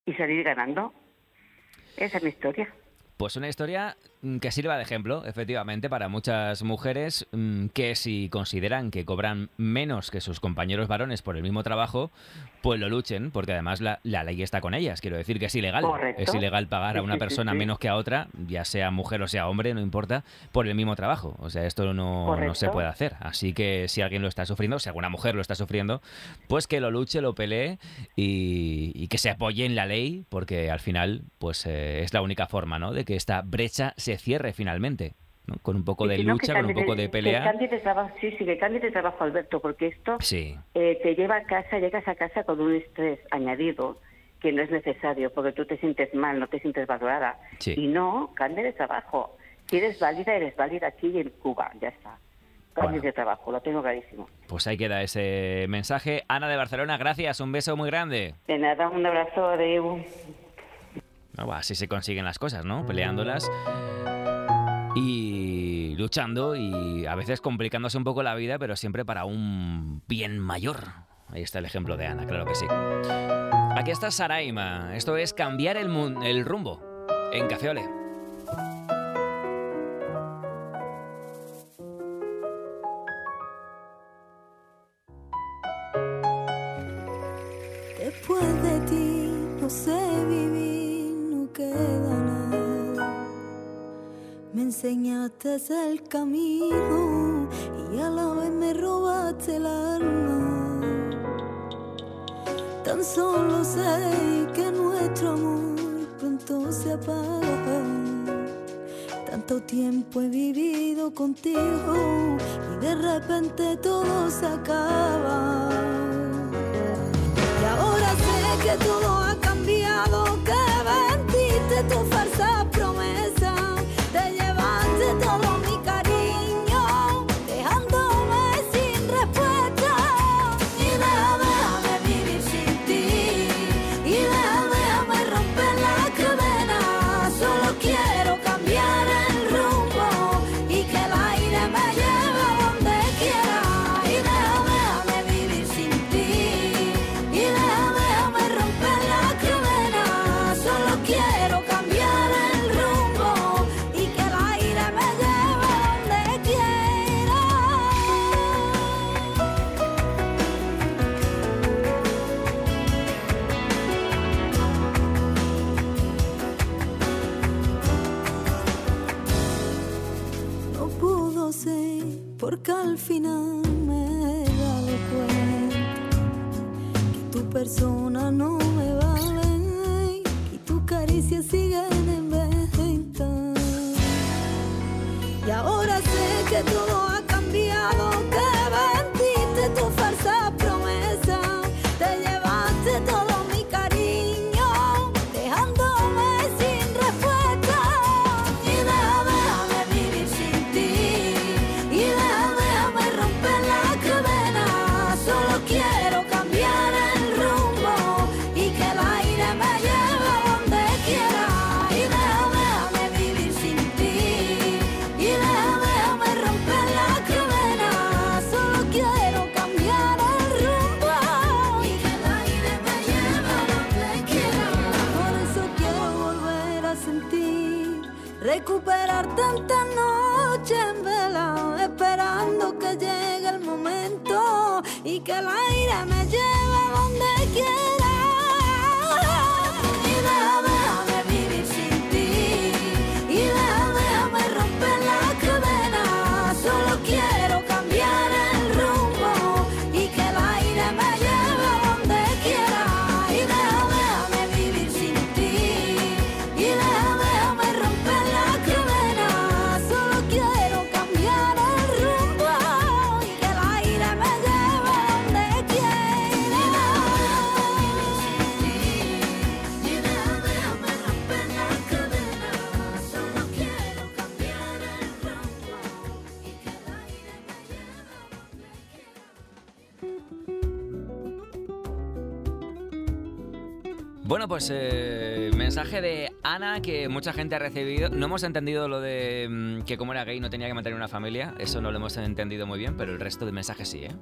y salir ganando. Esa es mi historia. Pues una historia que sirva de ejemplo, efectivamente, para muchas mujeres que si consideran que cobran menos que sus compañeros varones por el mismo trabajo, pues lo luchen, porque además la ley está con ellas. Quiero decir que es ilegal. Correcto. Es ilegal pagar a una persona menos que a otra, ya sea mujer o sea hombre, no importa, por el mismo trabajo. O sea, esto no se puede hacer. Así que si alguien lo está sufriendo, si alguna mujer lo está sufriendo, pues que lo luche, lo pelee y que se apoye en la ley, porque al final pues es la única forma, ¿no?, de que esta brecha se cierre finalmente, ¿no? Con un poco de lucha, con un poco de pelea. Que cambie de trabajo, que cambie de trabajo, Alberto, porque esto te lleva a casa, llegas a casa con un estrés añadido que no es necesario, porque tú te sientes mal, no te sientes valorada. Sí. Y no, cambia de trabajo. Si eres válida aquí y en Cuba, ya está. Cambia de trabajo, lo tengo clarísimo. Pues ahí queda ese mensaje. Ana de Barcelona, gracias, un beso muy grande. De nada, un abrazo, adeu. Así se consiguen las cosas, ¿no? Peleándolas y luchando y a veces complicándose un poco la vida, pero siempre para un bien mayor. Ahí está el ejemplo de Ana, claro que sí. Aquí está Saraima. Esto es Cambiar el rumbo en Café Olé. Después de ti no sé vivir, no queda nada. Me enseñaste el camino y a la vez me robaste el alma. Tan solo sé que nuestro amor pronto se apaga. Tanto tiempo he vivido contigo y de repente todo se acaba. Y ahora sé que todo ha cambiado, que vendiste tu falsa promesa, te llevaste todo mi cariño, dejándome sin respuesta. Y déjame vivir sin ti, y déjame romper la cadena. Solo quiero cambiar el rumbo y que el aire me lleve a donde quiera. Y déjame vivir sin ti, y déjame romper la cadena. Solo quiero cambiar el rumbo y que el aire me lleve a donde quiera. No pudo ser porque al final me he dado cuenta que tu persona no me vale y tu caricia siguen en venta. Y ahora sé que todo ha cambiado, que vendiste tu falsa promesa, te llevaste todo mi cariño, dejándome sin respuesta. Y déjame vivir sin ti, y déjame romper la cadena. Solo quiero cambiar el rumbo y que el aire me lleve a donde quiera. Y déjame vivir sin ti, y déjame romper la cadena. Solo quiero cambiar el rumbo y que el aire me lleve a donde quiera. Por eso quiero volver a sentir, recuperar tantas noches en vela, esperando que llegue el momento y que el aire me lleve a donde quiera. Y déjame vivir sin ti, y déjame romper la cadena. Solo quiero cambiar el rumbo y que el aire me lleve a donde quiera. Y déjame vivir sin ti, y déjame romper la cadena. Solo quiero cambiar el rumbo y que el aire me lleve a donde quiera. Y déjame romper la cadena. Solo quiero cambiar el rumbo y que el aire me lleve a Bueno, pues mensaje de Ana que mucha gente ha recibido. No hemos entendido lo de que como era gay no tenía que mantener una familia. Eso no lo hemos entendido muy bien, pero el resto de mensajes sí, ¿eh?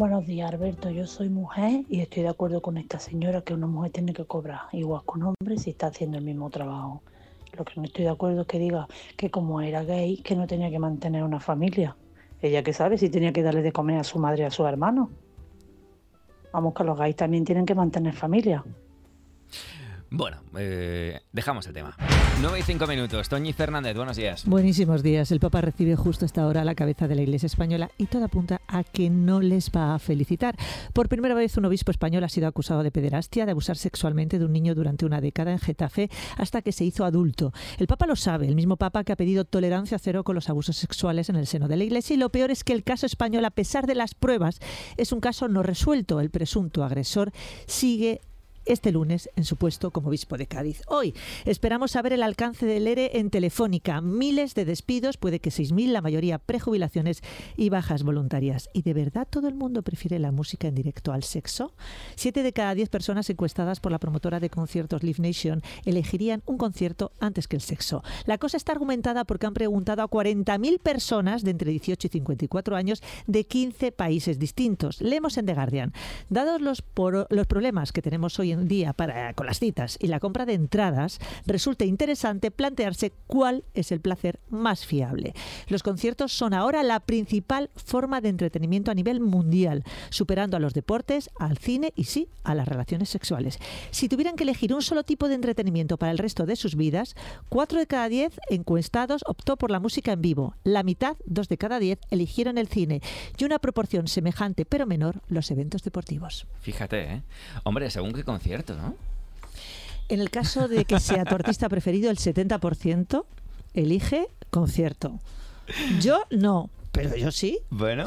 Buenos días, Alberto. Yo soy mujer y estoy de acuerdo con esta señora que una mujer tiene que cobrar igual que un hombre si está haciendo el mismo trabajo. Lo que no estoy de acuerdo es que diga que como era gay, que no tenía que mantener una familia. Ella que sabe si tenía que darle de comer a su madre y a sus hermanos. Vamos, que los gays también tienen que mantener familia. Bueno, dejamos el tema. 9 y 5 minutos. Toñi Fernández, buenos días. Buenísimos días. El Papa recibe justo a esta hora a la cabeza de la Iglesia española y todo apunta a que no les va a felicitar. Por primera vez un obispo español ha sido acusado de pederastia, de abusar sexualmente de un niño durante una década en Getafe hasta que se hizo adulto. El Papa lo sabe, el mismo Papa que ha pedido tolerancia cero con los abusos sexuales en el seno de la Iglesia, y lo peor es que el caso español, a pesar de las pruebas, es un caso no resuelto. El presunto agresor sigue este lunes en su puesto como obispo de Cádiz. Hoy esperamos saber el alcance del ERE en Telefónica. Miles de despidos, puede que 6.000, la mayoría prejubilaciones y bajas voluntarias. ¿Y de verdad todo el mundo prefiere la música en directo al sexo? 7 de cada 10 personas encuestadas por la promotora de conciertos Live Nation elegirían un concierto antes que el sexo. La cosa está argumentada porque han preguntado a 40.000 personas de entre 18 y 54 años de 15 países distintos. Leemos en The Guardian. Dados los problemas que tenemos hoy en día con las citas y la compra de entradas, resulta interesante plantearse cuál es el placer más fiable. Los conciertos son ahora la principal forma de entretenimiento a nivel mundial, superando a los deportes, al cine y sí, a las relaciones sexuales. Si tuvieran que elegir un solo tipo de entretenimiento para el resto de sus vidas, 4 de cada 10 encuestados optó por la música en vivo. La mitad, 2 de cada 10, eligieron el cine y una proporción semejante pero menor los eventos deportivos. Fíjate, hombre, según qué concierto, ¿no? En el caso de que sea tu artista preferido, el 70% elige concierto. Yo no, pero yo sí. Bueno,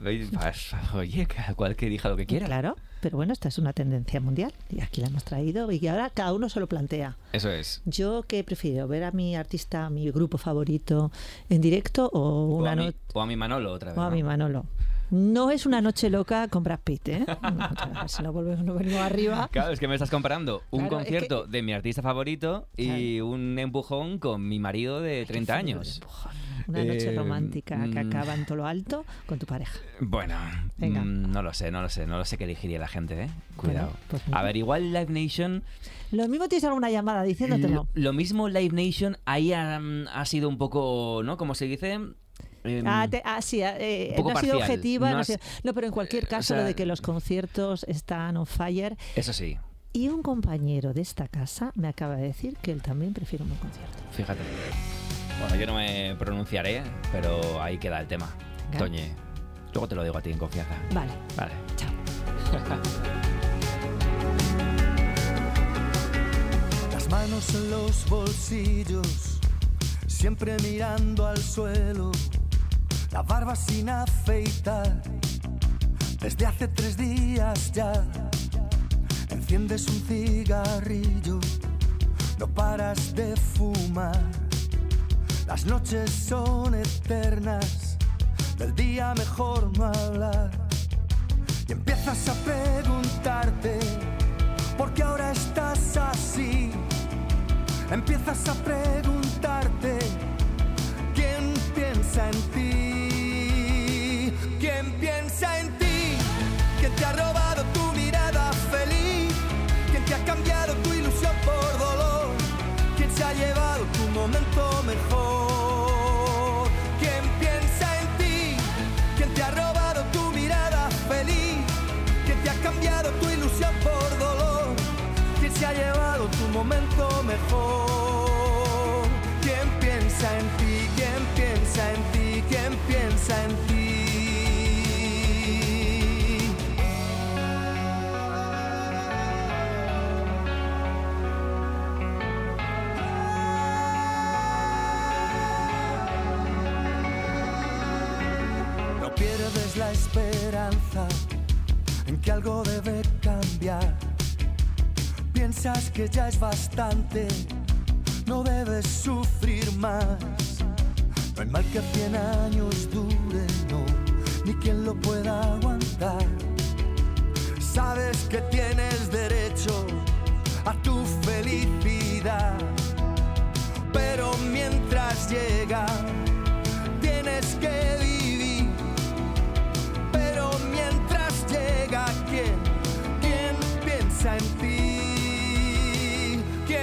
oye, cada cual que elija lo que quiera. Claro, pero bueno, esta es una tendencia mundial y aquí la hemos traído y ahora cada uno se lo plantea. Eso es. ¿Yo qué prefiero? ¿Ver a mi artista, a mi grupo favorito en directo o a mi Manolo otra vez? O a mi Manolo. No es una noche loca con Brad Pitt, ¿eh? No, si no venimos arriba. Claro, es que me estás comparando un concierto de mi artista favorito y un empujón con mi marido de 30 años. Una noche romántica que acaba en todo lo alto con tu pareja. Bueno, no lo sé qué elegiría la gente, ¿eh? Cuidado. Bueno, pues a ver, igual Live Nation... Lo mismo tienes alguna llamada diciéndotelo. Lo mismo Live Nation ahí ha sido un poco, ¿no? Como se dice... sí, no ha sido objetiva. No, pero en cualquier caso, lo de que los conciertos están on fire. Eso sí. Y un compañero de esta casa me acaba de decir que él también prefiere un buen concierto. Fíjate. Bueno, yo no me pronunciaré, pero ahí queda el tema. Toñi, luego te lo digo a ti en confianza. Vale. Chao. Las manos en los bolsillos, siempre mirando al suelo. La barba sin afeitar, desde hace 3 días ya. Enciendes un cigarrillo, no paras de fumar. Las noches son eternas, del día mejor no hablar. Y empiezas a preguntarte, ¿por qué ahora estás así? Empiezas a preguntarte, ¿quién piensa en ti? ¿Quién piensa en ti? ¿Quién te ha robado tu mirada feliz? ¿Quién te ha cambiado tu ilusión por dolor? ¿Quién se ha llevado tu momento mejor? ¿Quién piensa en ti? ¿Quién te ha robado tu mirada feliz? ¿Quién te ha cambiado tu ilusión por dolor? ¿Quién se ha llevado tu momento mejor? ¿Quién piensa en ti? ¿Quién piensa en ti? ¿Quién piensa en ti? No pierdes la esperanza en que algo debe cambiar. Piensas que ya es bastante, no debes sufrir más. No hay mal que 100 años dure, no, ni quien lo pueda aguantar. Sabes que tienes derecho a tu felicidad, pero mientras llega, tienes que vivir. Pero mientras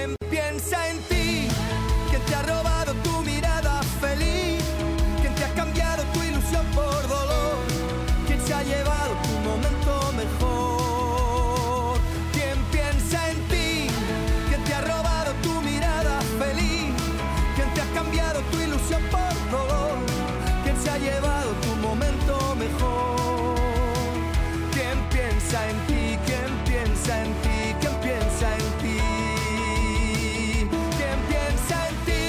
¿Quién piensa en ti? ¿Quién te ha robado tu mirada feliz? ¿Quién te ha cambiado tu ilusión por dolor? ¿Quién se ha llevado tu momento mejor? ¿Quién piensa en ti? ¿Quién te ha robado tu mirada feliz? ¿Quién te ha cambiado tu ilusión por dolor? ¿Quién se ha llevado tu momento mejor? ¿Quién piensa en ti? ¿Quién piensa en ti? ¿Quién piensa en ti? ¿Quién piensa en ti?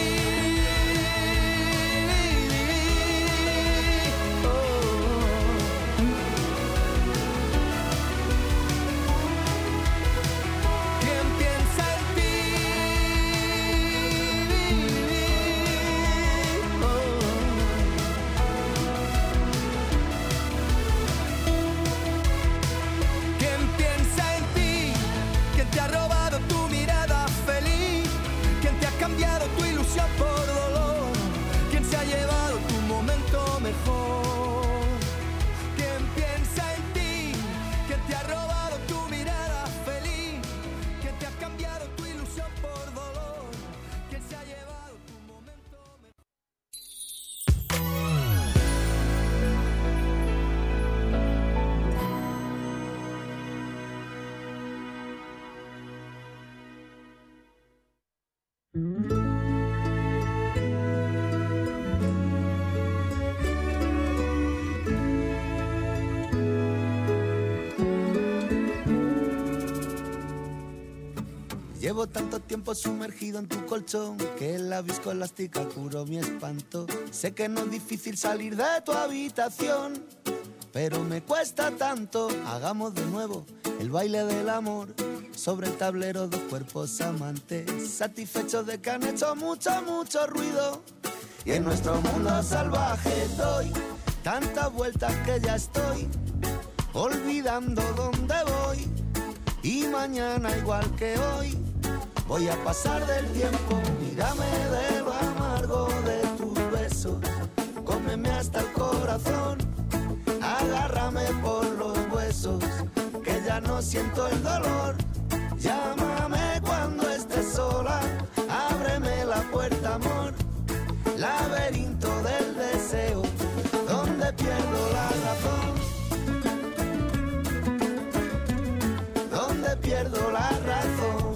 ¿Quién piensa en ti? ¿Quién piensa en ti? ¿Quién te ha robado tu mirada feliz? ¿Quién te ha cambiado tu ilusión por dolor? ¿Quién se ha llevado tu momento mejor? ¿Quién piensa en ti? ¿Quién te ha robado tu mirada feliz? ¿Quién te ha cambiado tu ilusión por dolor? ¿Quién se ha llevado tu momento mejor? Llevo tanto tiempo sumergido en tu colchón que la viscoelástica curó mi espanto. Sé que no es difícil salir de tu habitación, pero me cuesta tanto. Hagamos de nuevo el baile del amor sobre el tablero, dos cuerpos amantes, satisfechos de que han hecho mucho, mucho ruido. Y en nuestro mundo salvaje doy tantas vueltas que ya estoy olvidando dónde voy. Y mañana igual que hoy voy a pasar del tiempo. Mírame de lo amargo de tus besos, cómeme hasta el corazón, agárrame por los huesos, que ya no siento el dolor. Llámame cuando estés sola, ábreme la puerta, amor, laberinto del deseo, donde pierdo la razón, donde pierdo la razón.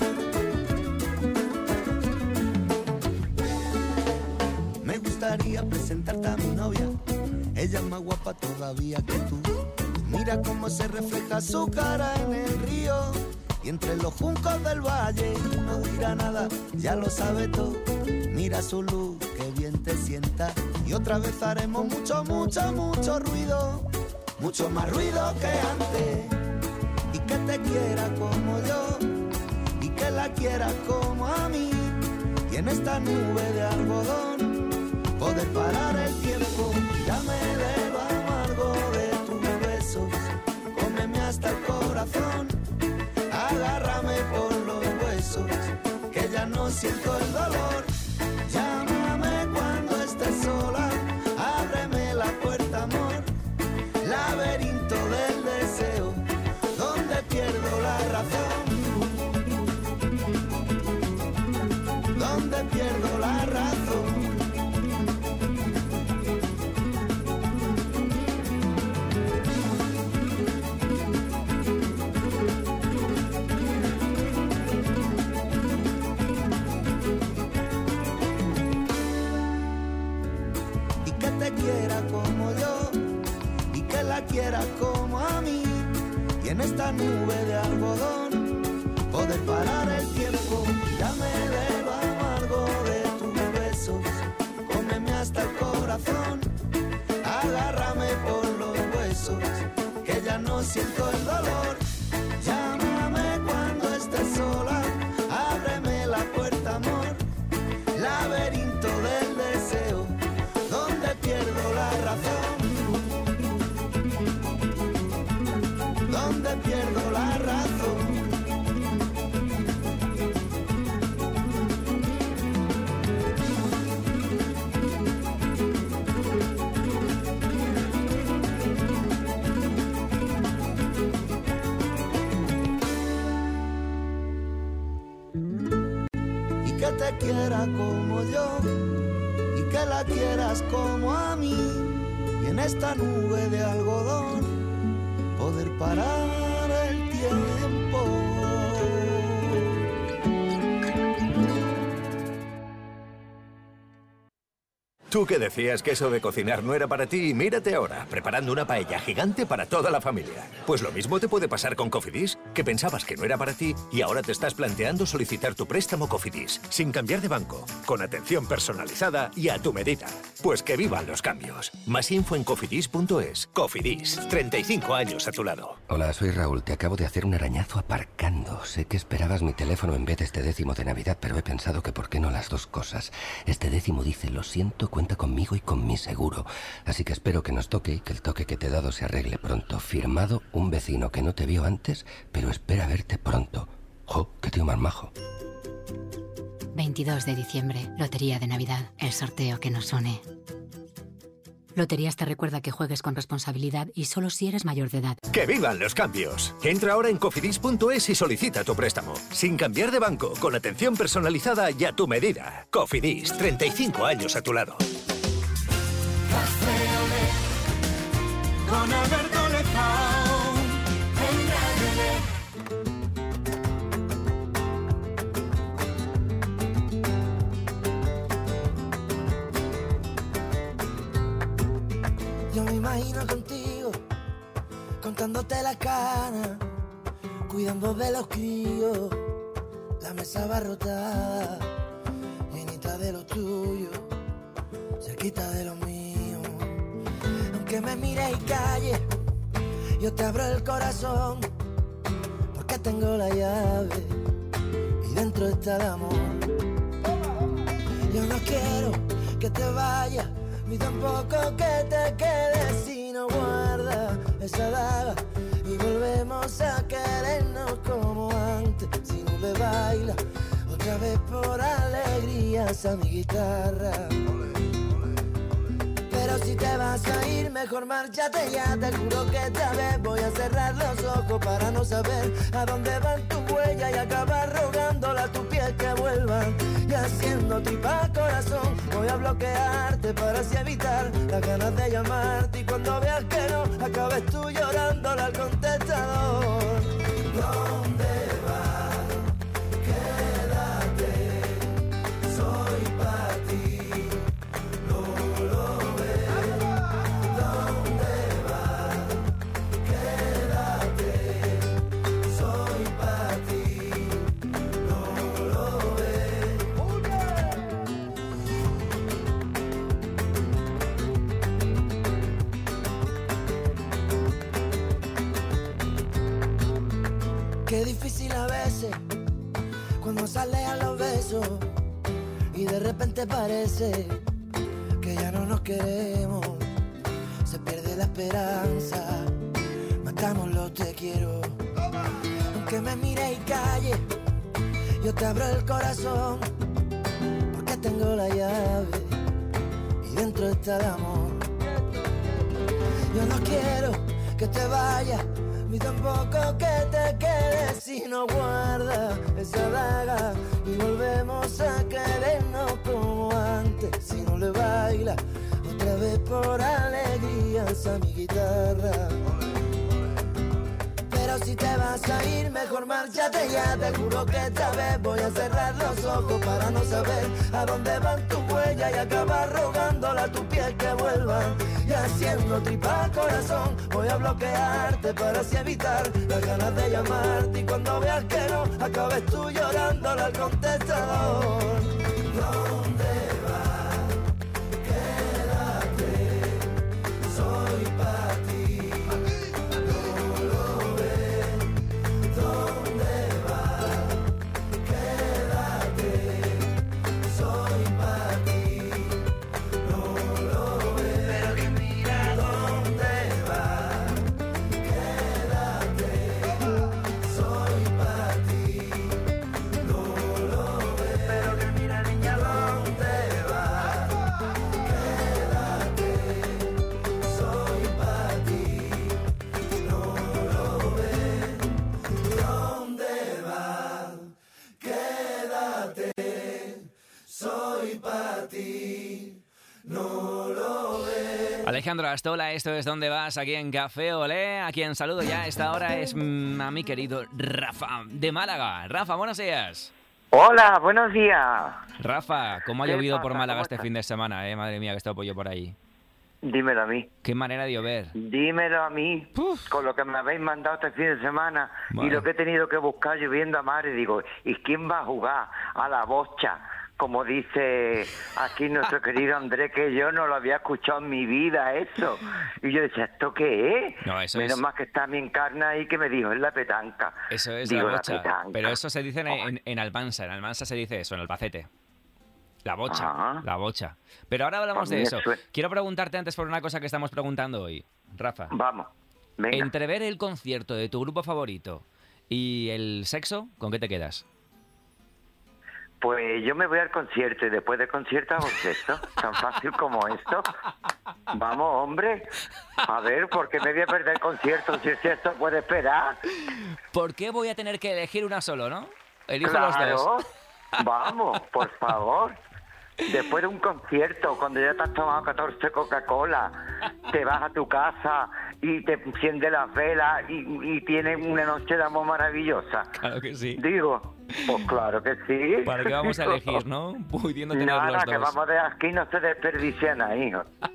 Me gustaría presentarte a mi novia, ella es más guapa todavía que tú. Mira cómo se refleja su cara en el río y entre los juncos del valle. No dirá nada, ya lo sabe todo. Mira su luz, que bien te sienta. Y otra vez haremos mucho, mucho, mucho ruido, mucho más ruido que antes. Y que te quiera como yo, y que la quieras como a mí. Y en esta nube de algodón poder parar el tiempo. Mírame de lo amargo de tus besos, cómeme hasta el corazón, agárrame por los huesos, que ya no siento el dolor. Llámame cuando estés sola, ábreme la puerta, amor, laberinto del deseo, donde pierdo la razón, donde pierdo la razón. Quiera como yo y que la quiera como a mí, y en esta nube de algodón poder parar el tiempo. Mírame de lo amargo de tus besos, cómeme hasta el corazón, agárrame por los huesos, que ya no siento el dolor. Llámame cuando estés sola, ábreme la puerta, amor, laberinto del deseo, donde pierdo la razón, donde pierdo la razón. y que te quiera como yo y que la quieras como a mí, y en esta nube de algodón poder parar el tiempo. Tú que decías que eso de cocinar no era para ti, mírate ahora, preparando una paella gigante para toda la familia. Pues lo mismo te puede pasar con Cofidis, que pensabas que no era para ti y ahora te estás planteando solicitar tu préstamo Cofidis, sin cambiar de banco, con atención personalizada y a tu medida. Pues que vivan los cambios. Más info en cofidis.es. Cofidis, 35 años a tu lado. Hola, soy Raúl, te acabo de hacer un arañazo aparcando. Sé que esperabas mi teléfono en vez de este décimo de Navidad, pero he pensado que por qué no las dos cosas. Este décimo dice, lo siento, cuenta conmigo y con mi seguro. Así que espero que nos toque y que el toque que te he dado se arregle pronto. Firmado, un vecino que no te vio antes, pero espera verte pronto. ¡Jo, qué tío más majo! 22 de diciembre, Lotería de Navidad, el sorteo que nos une. Loterías te recuerda que juegues con responsabilidad y solo si eres mayor de edad. ¡Que vivan los cambios! Entra ahora en cofidis.es y solicita tu préstamo. Sin cambiar de banco, con atención personalizada y a tu medida. Cofidis, 35 años a tu lado. Con Alberto Lezao, en Yo me imagino contigo, contándote la cana, cuidando de los críos, la mesa abarrotada, llenita de lo tuyo, cerquita de lo mío. Aunque me mires y calles, yo te abro el corazón, porque tengo la llave y dentro está el amor. Yo no quiero que te vayas, ni tampoco que te quedes si no guardas esa daga y volvemos a querernos como antes. Si no le baila otra vez por alegrías a mi guitarra. Pero si te vas a ir, mejor márchate ya. Te juro que esta vez voy a cerrar los ojos para no saber a dónde van tu huella y acabar rogándole a tu piel que vuelvan. Y haciendo tripa corazón, voy a bloquearte para así evitar las ganas de llamarte. Y cuando veas que no, acabes tú llorándole al contestador. ¿Dónde vas? Quédate, soy para ti. Qué difícil a veces cuando sale a los besos y de repente parece que ya no nos queremos. Se pierde la esperanza, matamos los te quiero. Aunque me mire y calle, yo te abro el corazón, porque tengo la llave y dentro está el amor. Yo no quiero que te vayas, ni tampoco que te quedes si no guardas esa daga y volvemos a querernos como antes. Si no le baila otra vez por alegrías a mi guitarra. Pero si te vas a ir, mejor márchate ya. Te juro que esta vez voy a cerrar los ojos para no saber a dónde van tu huella y acabar rogándole a tu piel que vuelvan. Y haciendo tripa corazón, voy a bloquearte para así evitar las ganas de llamarte. Y cuando veas que no, acabes tú llorándole al contestador. ¿Dónde vas? Quédate, soy para ti. soy para ti, no lo ves. Alejandro Astola, esto es ¿Dónde vas? Aquí en Café Olé. A quien saludo ya a esta hora es a mi querido Rafa, de Málaga. Rafa, buenos días. Hola, buenos días. Rafa, ¿cómo ha llovido por Málaga este fin de semana? Madre mía, que está pollo por ahí. Dímelo a mí. Qué manera de llover. Dímelo a mí. Con lo que me habéis mandado este fin de semana y lo que he tenido que buscar lloviendo a mar, y digo, ¿y quién va a jugar a la bocha? Como dice aquí nuestro querido Andrés, que yo no lo había escuchado en mi vida eso. Y yo decía, ¿esto qué es? No, eso Menos es... más que está mi encarna ahí que me dijo, es la petanca. Eso es Digo, la bocha. la petanca. Pero eso se dice en Almansa. En Almansa se dice eso, en Albacete. La bocha, la bocha. Pero ahora hablamos de eso. Quiero preguntarte antes por una cosa que estamos preguntando hoy, Rafa. Vamos, venga. Entre ver el concierto de tu grupo favorito y el sexo, ¿con qué te quedas? Pues yo me voy al concierto y después del concierto hago sexo. Tan fácil como esto. Vamos, hombre. A ver, ¿por qué me voy a perder el concierto si esto puede esperar? ¿Por qué voy a tener que elegir una solo, no? Elijo claro. los dos. Vamos, por favor. Después de un concierto, cuando ya te has tomado 14 Coca-Cola, te vas a tu casa y te enciendes las velas y tienes una noche de amor maravillosa. Claro que sí. Digo, pues claro que sí. ¿Para qué vamos a elegir, no? Pudiendo tener nada, los dos. Que vamos de aquí no se desperdician ahí.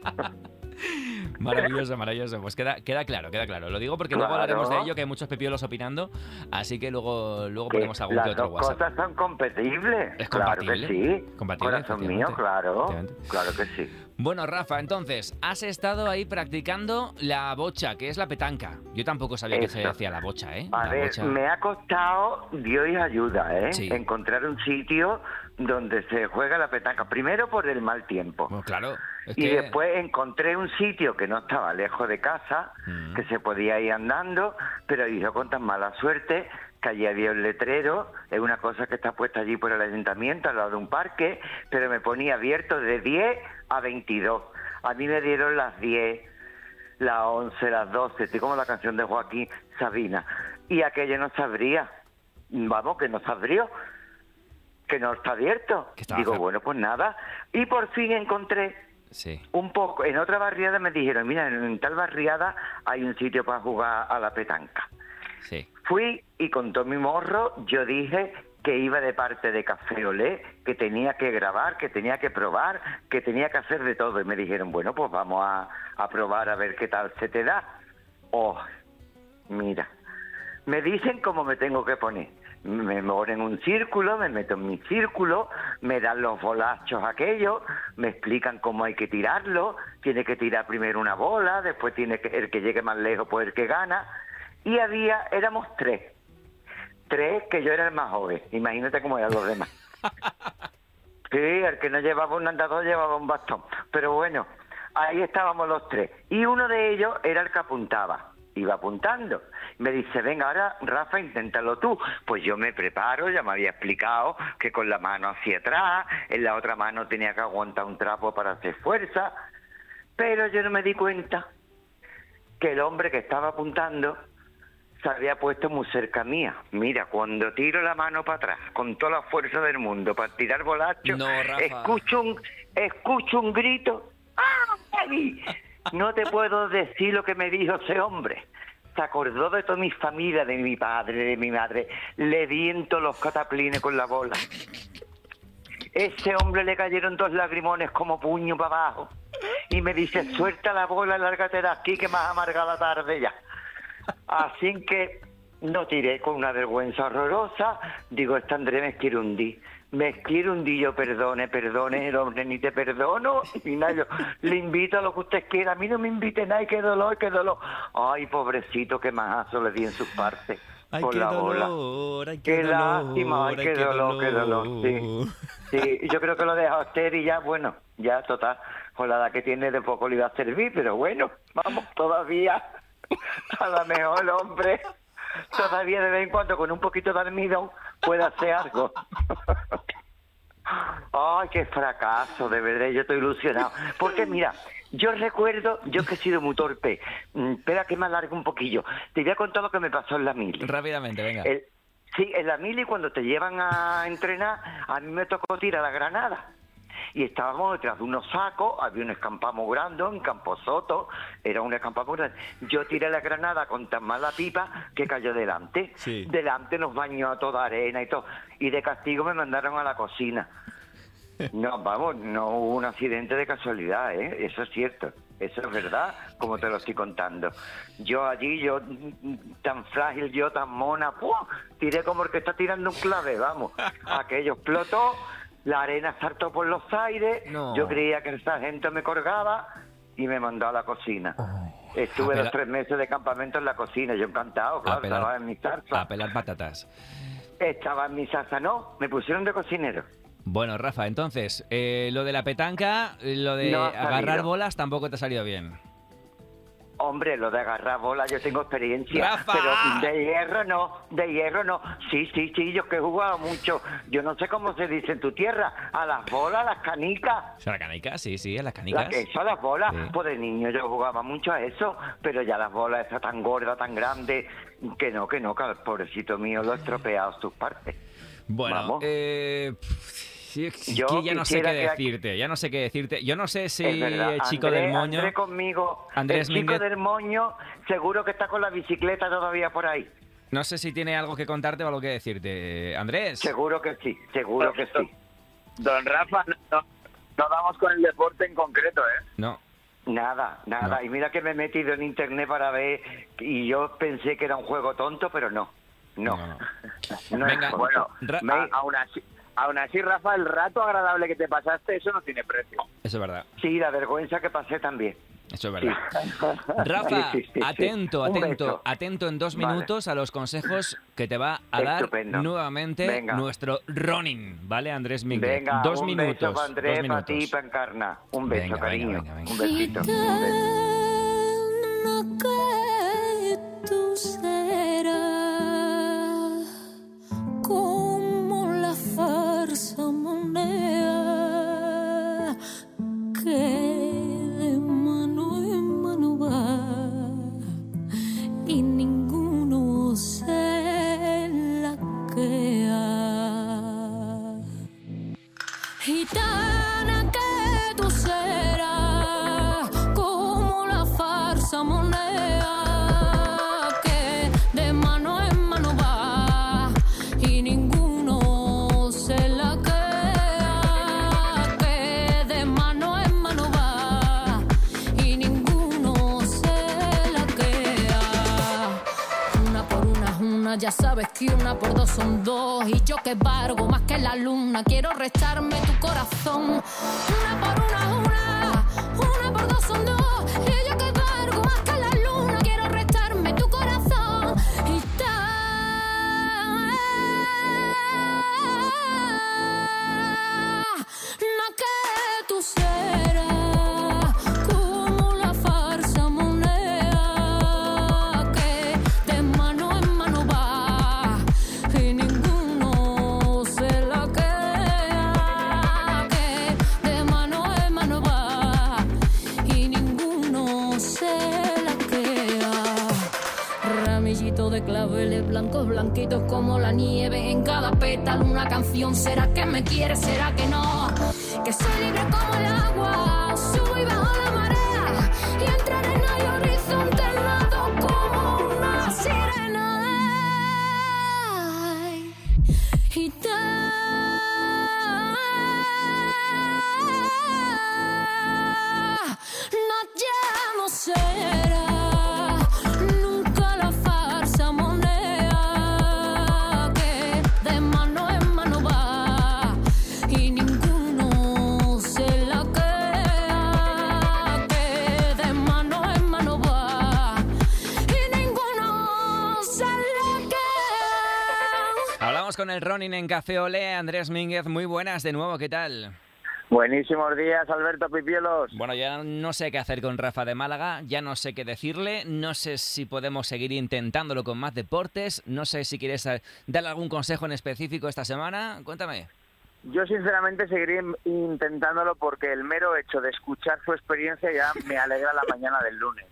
Maravilloso, maravilloso. Pues queda claro, queda claro. Lo digo porque luego hablaremos de ello, que hay muchos pepiolos opinando, así que luego ponemos algún que otro WhatsApp. Las dos cosas son compatibles. ¿Es compatible? Claro que sí. Compatible, corazón mío, claro. Claro que sí. Bueno, Rafa, entonces, has estado ahí practicando la bocha, que es la petanca. Yo tampoco sabía que se decía la bocha, ¿eh? A ver, me ha costado, Dios y ayuda, ¿eh? Sí. Encontrar un sitio donde se juega la petanca. Primero por el mal tiempo. Pues claro. Y después encontré un sitio que no estaba lejos de casa, que se podía ir andando, pero yo con tan mala suerte que allí había un letrero, es una cosa que está puesta allí por el ayuntamiento, al lado de un parque, pero me ponía abierto de 10 a 22. A mí me dieron las 10, las 11, las 12, estoy como la canción de Joaquín Sabina. Y aquello no se abría. Vamos, que no se abrió, que no está abierto. Digo, bueno, pues nada. Y por fin encontré un poco. En otra barriada me dijeron, mira, en tal barriada hay un sitio para jugar a la petanca. Sí. Fui y con todo mi morro yo dije que iba de parte de Café Olé, que tenía que grabar, que tenía que probar, que tenía que hacer de todo. Y me dijeron, bueno, pues vamos a probar a ver qué tal se te da. Oh, mira, me dicen cómo me tengo que poner. Me ponen un círculo, me meto en mi círculo, me dan los bolachos aquellos, me explican cómo hay que tirarlo, tiene que tirar primero una bola, después tiene que el que llegue más lejos pues el que gana. Y éramos tres que yo era el más joven, imagínate cómo eran los demás. Sí, el que no llevaba un andador llevaba un bastón, pero bueno, ahí estábamos los tres. Y uno de ellos era el que apuntaba. Iba apuntando. Me dice, venga, ahora, Rafa, inténtalo tú. Pues yo me preparo, ya me había explicado que con la mano hacia atrás, en la otra mano tenía que aguantar un trapo para hacer fuerza. Pero yo no me di cuenta que el hombre que estaba apuntando se había puesto muy cerca mía. Mira, cuando tiro la mano para atrás, con toda la fuerza del mundo, para tirar bolacho, escucho un grito. ¡Ay! No te puedo decir lo que me dijo ese hombre. Se acordó de toda mi familia, de mi padre, de mi madre. Le viento los cataplines con la bola. Ese hombre le cayeron 2 lagrimones como puño para abajo. Y me dice, suelta la bola, lárgate de aquí, que más amarga la tarde ya. Así que no tiré con una vergüenza horrorosa. Digo, este Andrés me quiere hundir. Me quiere hundir, yo perdone, el hombre, ni te perdono. Y nada, yo le invito a lo que usted quiera. A mí no me invite nada, qué dolor, qué dolor. Ay, pobrecito, qué majazo le di en sus partes. Ay, por qué la dolor, bola. ay, qué lástima, ay, qué dolor, qué dolor. Sí, yo creo que lo deja usted y ya, bueno, ya total, con la edad que tiene de poco le iba a servir, pero bueno, vamos, todavía, a lo mejor el hombre, todavía de vez en cuando con un poquito de almidón puede hacer algo. Ay, qué fracaso, de verdad, yo estoy ilusionado. Porque mira, yo recuerdo, yo que he sido muy torpe. Espera que me alargue un poquillo. Te voy a contar lo que me pasó en la mili. Rápidamente, venga. Sí, en la mili cuando te llevan a entrenar, a mí me tocó tirar la granada. Y estábamos detrás de unos sacos, había un escampado muy grande, en Camposoto, era un escampado muy grande. Yo tiré la granada con tan mala pipa que cayó delante. Sí. Delante nos bañó a toda arena y todo. Y de castigo me mandaron a la cocina. No, vamos, no hubo un accidente de casualidad, ¿eh? Eso es cierto. Eso es verdad, como te lo estoy contando. Yo allí, tan frágil, yo tan mona, ¡pum! Tiré como el que está tirando un clave, vamos. Aquello explotó, la arena saltó por los aires, No. Yo creía que el sargento me colgaba y me mandó a la cocina. Estuve los 3 meses de campamento en la cocina, yo encantado, claro, estaba en mi salsa. A pelar patatas. Estaba en mi salsa, no, me pusieron de cocinero. Bueno, Rafa, entonces, lo de la petanca, lo de No ha agarrar salido. bolas tampoco te ha salido bien. Hombre, lo de agarrar bola yo tengo experiencia, ¡Rafa! pero de hierro no. Sí, yo que he jugado mucho. Yo no sé cómo se dice en tu tierra, a las bolas, a las canicas. O sea, la canica, sí, a las canicas. Eso, a las bolas. Sí. Pues de niño yo jugaba mucho a eso, pero ya las bolas esas tan gordas, tan grandes, que no, que el pobrecito mío lo ha estropeado sus partes. Bueno, Vamos. sí, Yo que ya no sé quisiera qué que- decirte, ya no sé qué decirte. Yo no sé si Es verdad, el chico Andrés, del moño... Andrés conmigo, Andrés el chico Mínguez. del moño seguro que está con la bicicleta todavía por ahí. No sé si tiene algo que contarte o algo que decirte. Andrés. Seguro que sí, seguro que sí. Don Rafa, no vamos con el deporte en concreto, ¿eh? No. Nada. No. Y mira que me he metido en internet para ver y yo pensé que era un juego tonto, pero no. No. No Venga, es tonto. Bueno, Me- aún así, Rafa, el rato agradable que te pasaste, eso no tiene precio. Eso es verdad. Sí, la vergüenza que pasé también. Eso es verdad. Rafa, Sí. atento Un beso. en 2 Vale. minutos a los consejos que te va a dar Estupendo. nuevamente Venga. nuestro Ronin, ¿vale, Andrés Mínguez? Venga, 2 un minutos. beso para Andrés, 2 para ti, minutos. para Encarna. Un beso, Venga, cariño. venga. Un besito. Un beso. Que tú serás como la farsa moneda que de mano en mano va y ninguno se la queda. Gitana que tú serás como la farsa moneda que de mano en mano va y ninguno se la queda, que de mano en mano va y ninguno se la queda. Una por una es una, ya sabes que una por dos son dos y yo que valgo más que la luna, quiero restarme tu corazón. Una por una es una por dos son dos y yo que valgo más que la luna, quiero restarme tu corazón. Y no que tú serás como la farsa moneda que de mano en mano va y ninguno se la queda, que de mano en mano va y ninguno se la queda. Ramillito de claveles blancos, blanquitos como la nieve, en cada pétalo una canción. ¿Será que me quieres? ¿Será que no? Que soy libre como el agua, subo y bajo la marea y entre arena y horizonte nado como una sirena. Ay, no, ya no será nunca la farsa moneda que de mano en mano va y ninguno se la queda, que de mano en mano va y ninguno se la queda. Hablamos con el Ronin en Café Olé. Andrés Mínguez, muy buenas de nuevo, ¿qué tal? Buenísimos días, Alberto Pipielos. Bueno, ya no sé qué hacer con Rafa de Málaga, ya no sé qué decirle, no sé si podemos seguir intentándolo con más deportes, no sé si quieres darle algún consejo en específico esta semana, cuéntame. Yo sinceramente seguiré intentándolo porque el mero hecho de escuchar su experiencia ya me alegra la mañana del lunes.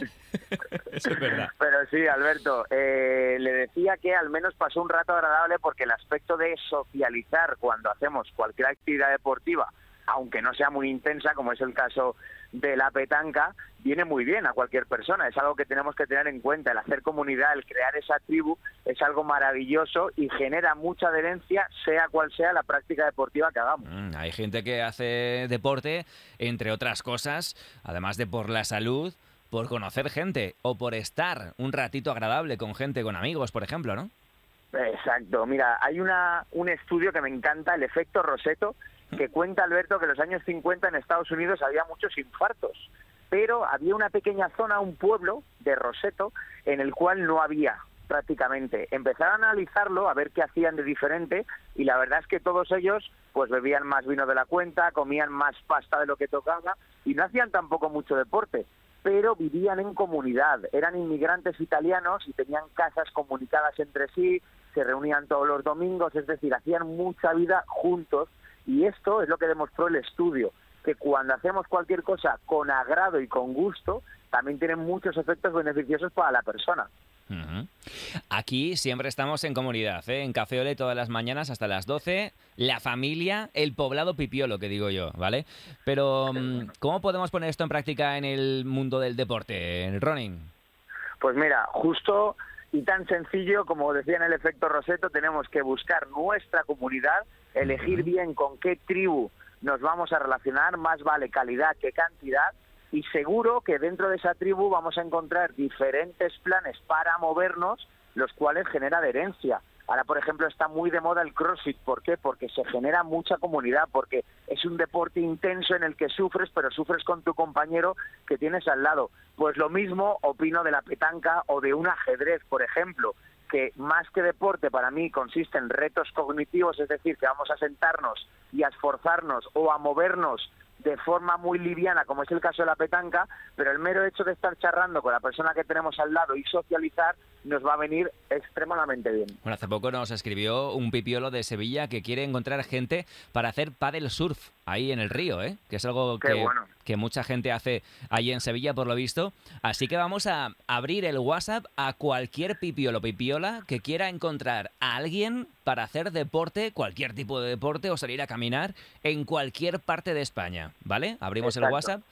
Eso es verdad. Pero sí, Alberto, le decía que al menos pasó un rato agradable porque el aspecto de socializar cuando hacemos cualquier actividad deportiva, aunque no sea muy intensa, como es el caso de la petanca, viene muy bien a cualquier persona. Es algo que tenemos que tener en cuenta. El hacer comunidad, el crear esa tribu, es algo maravilloso y genera mucha adherencia, sea cual sea la práctica deportiva que hagamos. Hay gente que hace deporte, entre otras cosas, además de por la salud, por conocer gente o por estar un ratito agradable con gente, con amigos, por ejemplo, ¿no? Exacto. Mira, hay un estudio que me encanta, el efecto Rosetto, que cuenta, Alberto, que en los años 50 en Estados Unidos había muchos infartos, pero había una pequeña zona, un pueblo de Rosetto, en el cual no había prácticamente. Empezaron a analizarlo, a ver qué hacían de diferente, y la verdad es que todos ellos pues bebían más vino de la cuenta, comían más pasta de lo que tocaba, y no hacían tampoco mucho deporte, pero vivían en comunidad. Eran inmigrantes italianos y tenían casas comunicadas entre sí, se reunían todos los domingos, es decir, hacían mucha vida juntos. Y esto es lo que demostró el estudio, que cuando hacemos cualquier cosa con agrado y con gusto, también tiene muchos efectos beneficiosos para la persona. Uh-huh. Aquí siempre estamos en comunidad, ¿eh? En Café Olé todas las mañanas hasta las 12, la familia, el poblado pipiolo, que digo yo, ¿vale? Pero, ¿cómo podemos poner esto en práctica en el mundo del deporte, Ronin? Pues mira, justo y tan sencillo como decía en el efecto Rosetto, tenemos que buscar nuestra comunidad, elegir bien con qué tribu nos vamos a relacionar, más vale calidad que cantidad, y seguro que dentro de esa tribu vamos a encontrar diferentes planes para movernos, los cuales genera adherencia. Ahora, por ejemplo, está muy de moda el CrossFit. ¿Por qué? Porque se genera mucha comunidad, porque es un deporte intenso en el que sufres, pero sufres con tu compañero que tienes al lado. Pues lo mismo opino de la petanca o de un ajedrez, por ejemplo, que más que deporte para mí consiste en retos cognitivos, es decir, que vamos a sentarnos y a esforzarnos o a movernos de forma muy liviana, como es el caso de la petanca, pero el mero hecho de estar charlando con la persona que tenemos al lado y socializar nos va a venir extremadamente bien. Bueno, hace poco nos escribió un pipiolo de Sevilla que quiere encontrar gente para hacer pádel surf ahí en el río, ¿eh? Que es algo que mucha gente hace allí en Sevilla, por lo visto. Así que vamos a abrir el WhatsApp a cualquier pipiolo pipiola que quiera encontrar a alguien para hacer deporte, cualquier tipo de deporte, o salir a caminar en cualquier parte de España, ¿vale? Abrimos el WhatsApp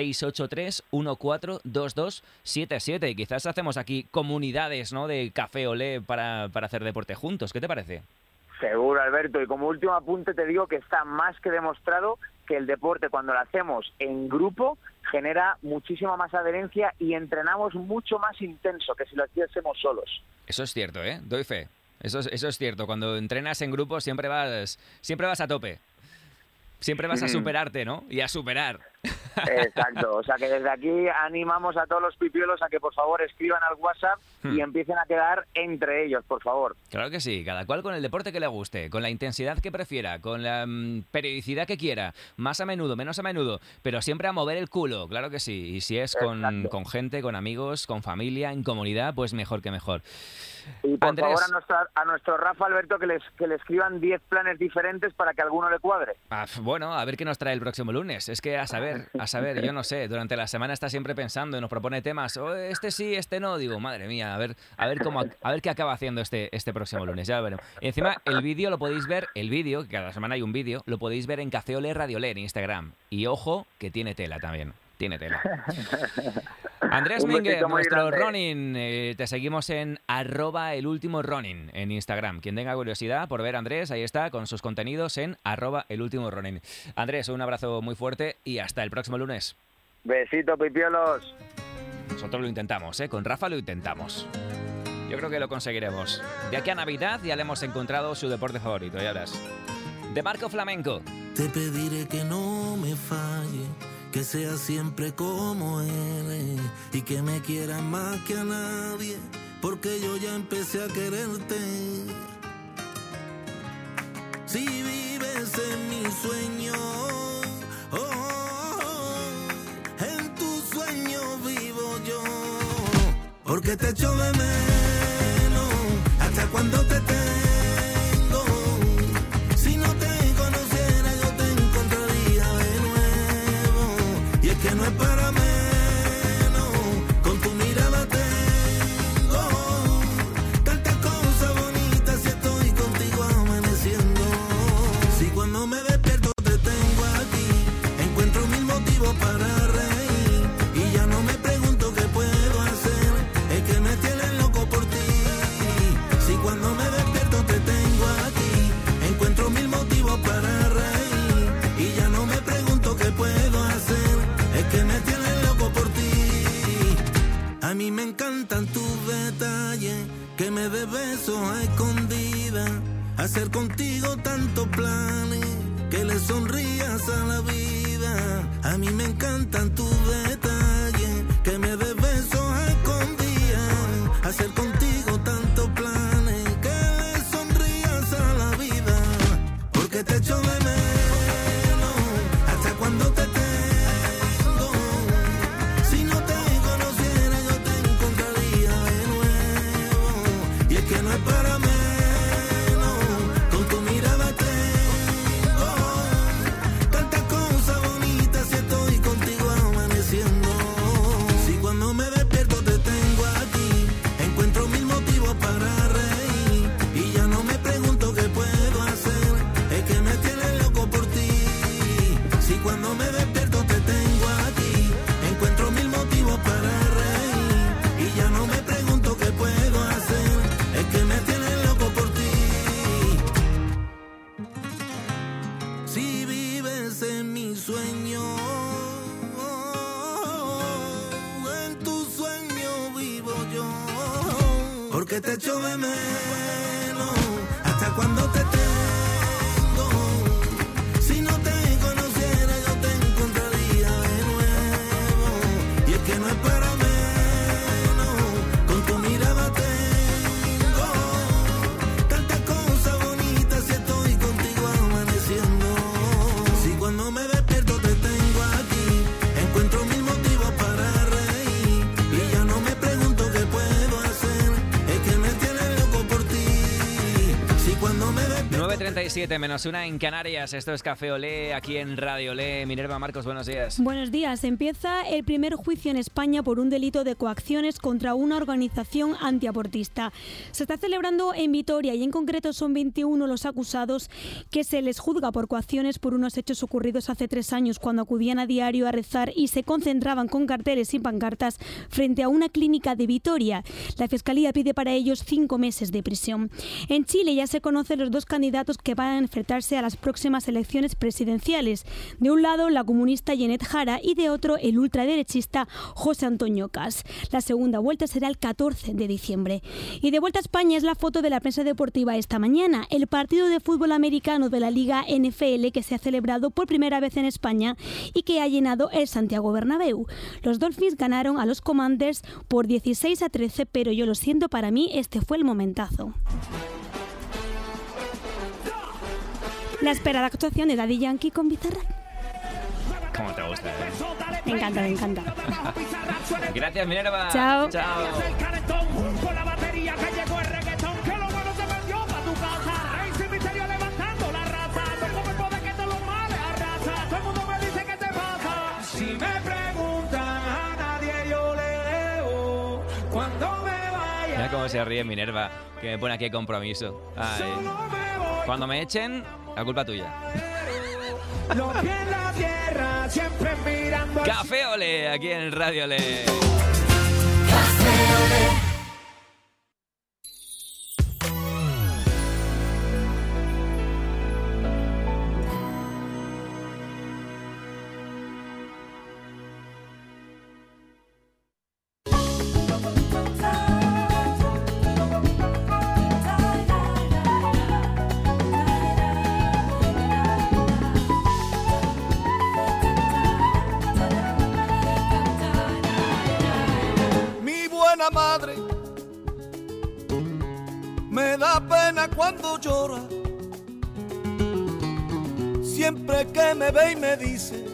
683-142277 y quizás hacemos aquí comunidades, ¿no?, de Café Olé para hacer deporte juntos. ¿Qué te parece? Seguro, Alberto. Y como último apunte te digo que está más que demostrado que el deporte, cuando lo hacemos en grupo, genera muchísima más adherencia y entrenamos mucho más intenso que si lo hiciésemos solos. Eso es cierto, ¿eh? Doy fe. Eso es cierto. Cuando entrenas en grupo siempre vas a tope. Siempre vas a superarte, ¿no? Y a superar. Exacto. O sea que desde aquí animamos a todos los pipiolos a que por favor escriban al WhatsApp y empiecen a quedar entre ellos, por favor. Claro que sí. Cada cual con el deporte que le guste, con la intensidad que prefiera, con la periodicidad que quiera, más a menudo, menos a menudo, pero siempre a mover el culo, claro que sí. Y si es con gente, con amigos, con familia, en comunidad, pues mejor que mejor. Y por favor a nuestro Rafa, Alberto, que le escriban 10 planes diferentes para que alguno le cuadre. Bueno, a ver qué nos trae el próximo lunes. Es que a saber, yo no sé, durante la semana está siempre pensando y nos propone temas, este sí, este no, digo, madre mía, a ver qué acaba haciendo este próximo lunes, ya lo veremos. Y encima el vídeo lo podéis ver, que cada semana hay un vídeo, lo podéis ver en Café Olé Radio Olé en Instagram. Y ojo, que tiene tela también. Tiene tela. Andrés Mínguez, nuestro Ronin, te seguimos en @elultimoRonin en Instagram. Quien tenga curiosidad por ver a Andrés, ahí está, con sus contenidos en @elultimoRonin. Andrés, un abrazo muy fuerte y hasta el próximo lunes. Besito, pipiolos. Nosotros lo intentamos, con Rafa lo intentamos. Yo creo que lo conseguiremos. De aquí a Navidad ya le hemos encontrado su deporte favorito, ya verás. De Marco Flamenco. Te pediré que no me falle, que sea siempre como él y que me quieras más que a nadie, porque yo ya empecé a quererte. Si vives en mi sueño, en tu sueño vivo yo, porque te echo de menos hasta cuando te tengo. Si no te conozco motivo para reír y ya no me pregunto qué puedo hacer. Es que me tienes loco por ti. Si cuando me despierto te tengo aquí, encuentro mil motivos para reír y ya no me pregunto qué puedo hacer. Es que me tienes loco por ti. A mí me encantan tus detalles, que me des besos a escondidas, hacer contigo tantos planes, que le sonrías a la vida. A mí me encantan tus detalles, que me des besos a escondidas, hacer contigo tantos planes, que le sonrías a la vida. Porque te echo de menos hasta cuando te tengo. Si no te conociera yo te encontraría de nuevo. Y es que no es para menos, con tu mirada tengo tantas cosas bonitas si estoy contigo amaneciendo. Si cuando me despierto te tengo aquí, encuentro mil motivos para reír y ya no me pregunto qué puedo hacer. Es que me tienes loco por ti. Si cuando me despierto te tengo aquí, encuentro mil motivos para reír y ya no me pregunto qué puedo hacer. Es que me tienes loco por ti. Si vives en mi sueño, en tu sueño vivo yo. Porque te echo de menos hasta cuando te tengo. Si no te conociera yo te encontraría de nuevo. Y es que no es para menos, con tu mirada tengo tantas cosas bonitas si estoy contigo amaneciendo. Si cuando me despierto te tengo aquí, encuentro mil motivos para reír y ya no me pregunto qué puedo hacer. Es que me tienes loco por ti. Si cuando me despierto 9:37 menos 1 en Canarias. Esto es Café Olé, aquí en Radio Olé. Minerva Marcos, buenos días. Buenos días. Empieza el primer juicio en España por un delito de coacciones contra una organización antiabortista. Se está celebrando en Vitoria y en concreto son 21 los acusados que se les juzga por coacciones por unos hechos ocurridos hace 3 años cuando acudían a diario a rezar y se concentraban con carteles y pancartas frente a una clínica de Vitoria. La Fiscalía pide para ellos 5 meses de prisión. En Chile ya se conocen los dos candidatos que van a enfrentarse a las próximas elecciones presidenciales. De un lado, la comunista Janet Jara y de otro, el ultraderechista José Antonio Caz. La segunda vuelta será el 14 de diciembre. Y de vuelta a España es la foto de la prensa deportiva esta mañana. El partido de fútbol americano de la Liga NFL que se ha celebrado por primera vez en España y que ha llenado el Santiago Bernabéu. Los Dolphins ganaron a los Commanders por 16-13, pero yo lo siento, para mí este fue el momentazo. La esperada actuación de Daddy Yankee con Bizarrap. ¿Cómo te gusta? Me encanta, me encanta. Gracias, Minerva. Chao. Chao. Mira cómo se ríe Minerva, que me pone aquí compromiso. Ay. Cuando me echen, la culpa tuya. Café Olé, aquí en Radio Olé. Café Olé. Madre, me da pena cuando llora, siempre que me ve y me dice,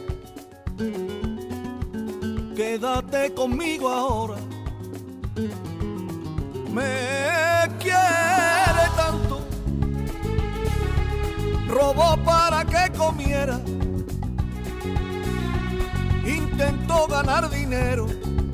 quédate conmigo ahora. Me quiere tanto, robó para que comiera, intentó ganar dinero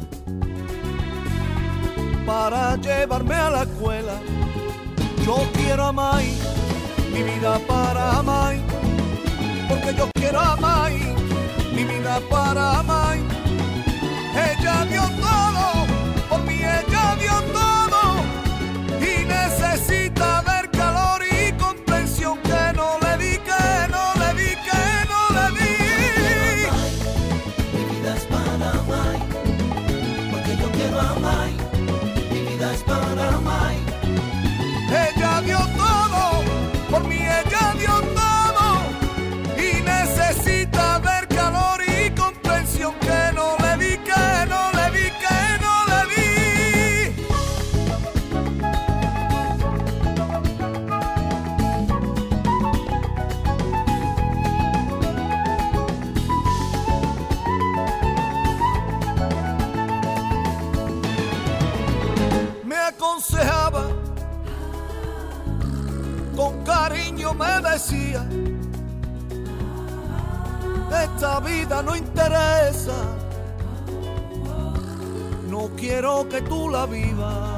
para llevarme a la escuela. Yo quiero a Mai, mi vida para Mai, porque yo quiero a Mai, mi vida vida para Mai. Ella dio todo, por mí ella dio todo, y necesita ver calor y comprensión que no le di, que no le di, que no le di. Mi vida es para Mai, porque yo quiero a Mai. Mi vida es para Mai. Ella dio todo, por mí ella dio todo, y necesita ver calor y comprensión que no le di, que no le di, que no le di. Me aconsejaba, con cariño me decía, esta vida no interesa, no quiero que tú la vivas.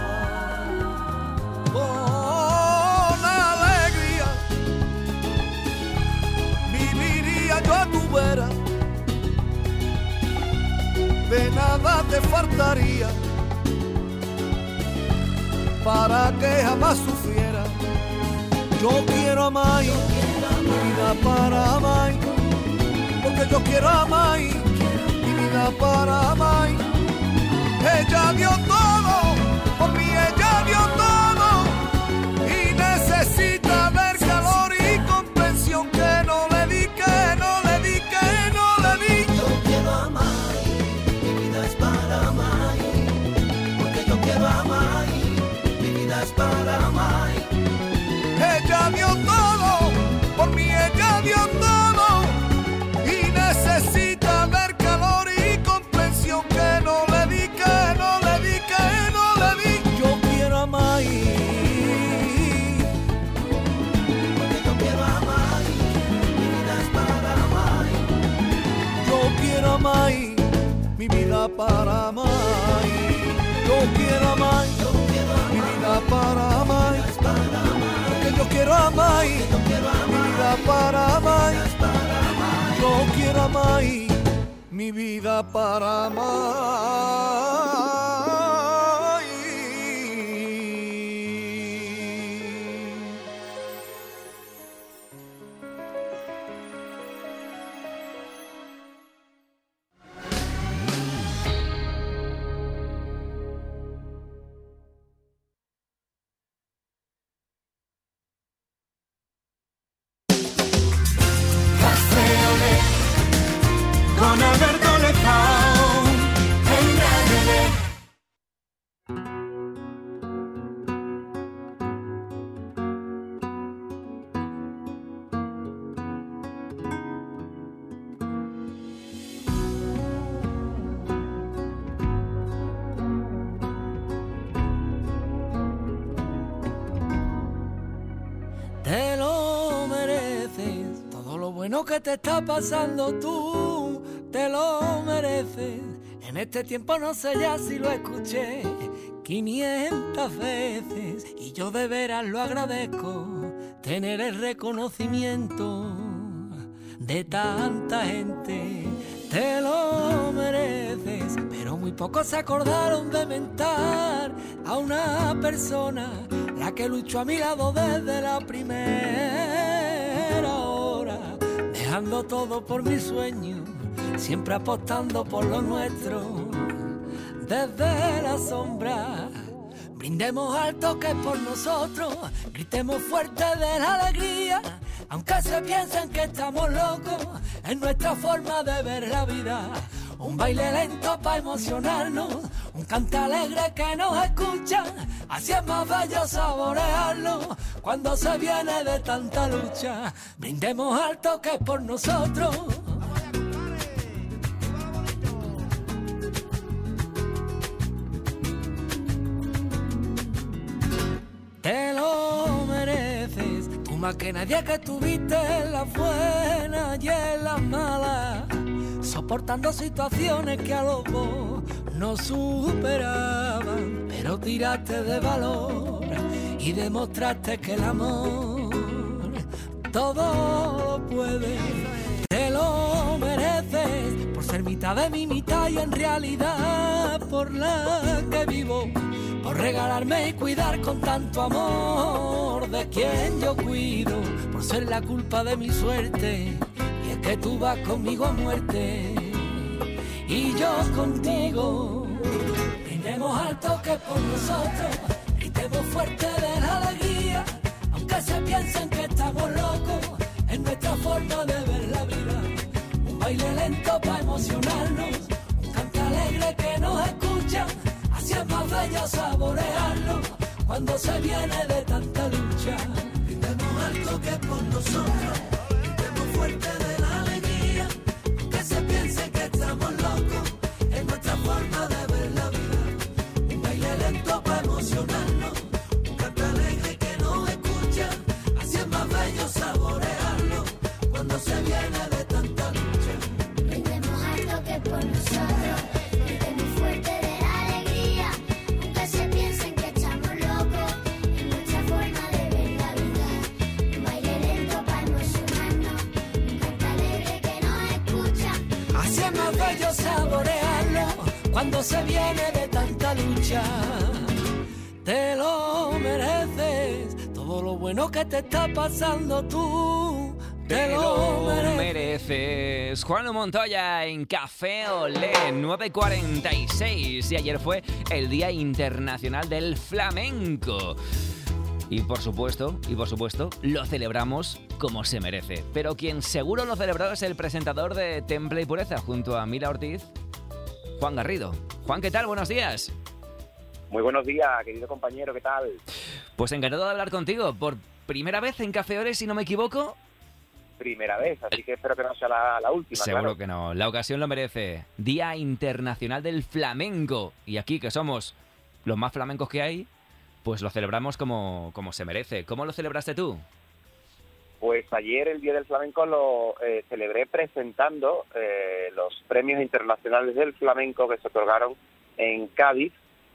Con alegría viviría yo a tu vera, de nada te faltaría, para que jamás sufriera. Yo quiero a Mai, mi vida para Mai, porque yo quiero a Mai, mi vida para Mai. Ella dio todo, por mí ella dio todo, y necesita ver calor y comprensión que no le di, que no le di, que no le di. Yo quiero a Mai, mi vida es para Mai, porque yo quiero a Mai, mi vida es para Mai. Ella dio todo, por mí ella dio todo, y necesita ver calor y comprensión que no le di, que no le di, que no le di. Yo quiero a Mai, porque yo quiero a Mai, mi vida es para Mai. yo quiero a Mai, mi vida para Mai. Yo quiero a Mai, mi vida para Mai. Yo quiero a Mai, mi vida para Mai. Yo quiero a Mai, mi vida para Mai. Con Alberto Lezao, en RD. Te lo mereces, todo lo bueno que te está pasando tú, te lo mereces. En este tiempo no sé ya si lo escuché 500 veces, y yo de veras lo agradezco, tener el reconocimiento de tanta gente. Te lo mereces, pero muy pocos se acordaron de mentar a una persona, la que luchó a mi lado desde la primera hora, dejando todo por mi sueño, siempre apostando por lo nuestro. Desde la sombra, brindemos alto que es por nosotros, gritemos fuerte de la alegría, aunque se piensen que estamos locos, es nuestra forma de ver la vida. Un baile lento para emocionarnos, un cante alegre que nos escucha, así es más bello saborearlo cuando se viene de tanta lucha. Brindemos alto que es por nosotros. Te lo mereces, tú más que nadie que tuviste en las buenas y en las malas, soportando situaciones que a los dos no superaban, pero tiraste de valor y demostraste que el amor todo lo puede. Te lo mereces, mitad de mi mitad y en realidad por la que vivo, por regalarme y cuidar con tanto amor de quien yo cuido, por ser la culpa de mi suerte, y es que tú vas conmigo a muerte y yo contigo. Brindemos alto que por nosotros, gritemos fuerte de la alegría, aunque se piensen que estamos locos, es nuestra forma de ver la vida. Un baile lento para emocionarnos, un canto alegre que nos escucha, así es más bello saborearlo cuando se viene de tanta lucha. Gritemos alto que por nosotros, gritemos fuerte de la alegría, aunque se piense que estamos locos, es nuestra forma de ver la vida. Un baile lento para emocionarnos, un canto alegre que nos escucha, así es más bello saborearlo cuando se viene de tanta lucha. Brindemos alto que por nosotros, gritemos fuerte de la alegría, aunque se piensen que estamos locos, es nuestra forma de ver la vida. Un baile lento para emocionarnos, un canto alegre que nos escucha, Así es más bello saborearlo cuando se viene de tanta lucha. Te lo mereces, todo lo bueno que te está pasando tú. Te lo mereces. Juan Montoya en Café Olé, 9:46. Y ayer fue el Día Internacional del Flamenco. Y por supuesto, lo celebramos como se merece. Pero quien seguro lo celebró es el presentador de Temple y Pureza, junto a Mila Ortiz, Juan Garrido. Juan, ¿qué tal? Buenos días. Muy buenos días, querido compañero, ¿qué tal? Pues encantado de hablar contigo. Por primera vez en Café Olé, si no me equivoco. Primera vez, así que espero que no sea la última. Seguro claro. que no, la ocasión lo merece. Día Internacional del Flamenco. Y aquí, que somos los más flamencos que hay, pues lo celebramos como se merece. ¿Cómo lo celebraste tú? Pues ayer, el Día del Flamenco, lo celebré presentando los premios internacionales del flamenco que se otorgaron en Cádiz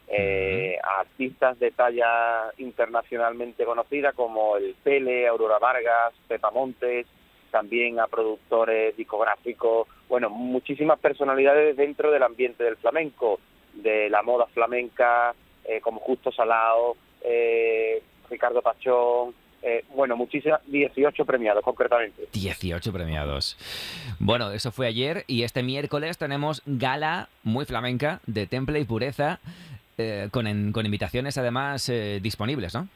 a artistas de talla internacionalmente conocida como el Pele, Aurora Vargas, Pepa Montes, también a productores discográficos, bueno, muchísimas personalidades dentro del ambiente del flamenco, de la moda flamenca, como Justo Salao, Ricardo Pachón, bueno, muchísimas, 18 premiados concretamente. 18 premiados. Bueno, eso fue ayer y este miércoles tenemos gala muy flamenca de Temple y Pureza, con invitaciones además disponibles, ¿no?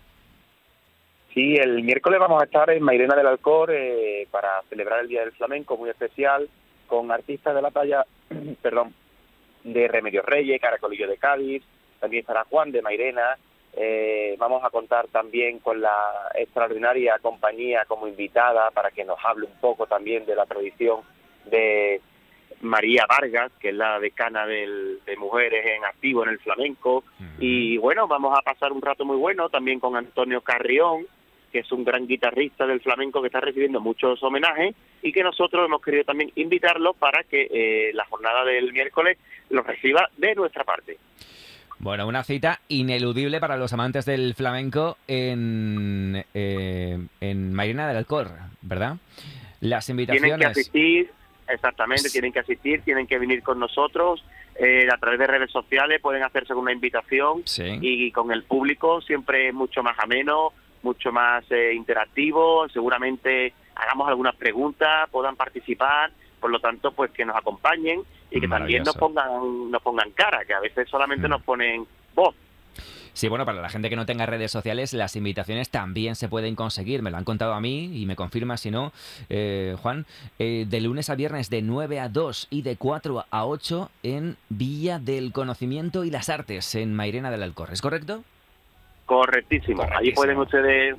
Sí, el miércoles vamos a estar en Mairena del Alcor para celebrar el Día del Flamenco muy especial, con artistas de la talla, perdón, de Remedios Reyes, Caracolillo de Cádiz, también estará Juan de Mairena. Vamos a contar también con la extraordinaria compañía como invitada para que nos hable un poco también de la tradición de María Vargas, que es la decana de mujeres en activo en el flamenco. Y bueno, vamos a pasar un rato muy bueno también con Antonio Carrión, que es un gran guitarrista del flamenco que está recibiendo muchos homenajes y que nosotros hemos querido también invitarlo para que la jornada del miércoles lo reciba de nuestra parte. Bueno, una cita ineludible para los amantes del flamenco en Mairena del Alcor, ¿verdad? Las invitaciones... Tienen que asistir, exactamente, tienen que asistir, tienen que venir con nosotros. A través de redes sociales pueden hacerse una invitación, sí. Y con el público siempre es mucho más ameno, mucho más interactivo. Seguramente hagamos algunas preguntas, puedan participar, por lo tanto, pues que nos acompañen y que también nos pongan cara, que a veces solamente nos ponen voz. Sí, bueno, para la gente que no tenga redes sociales, las invitaciones también se pueden conseguir. Me lo han contado a mí y me confirma si no, Juan. De lunes a viernes de 9 a 2 y de 4 a 8 en Villa del Conocimiento y las Artes, en Mairena del Alcor. ¿Es correcto? Correctísimo. Allí pueden ustedes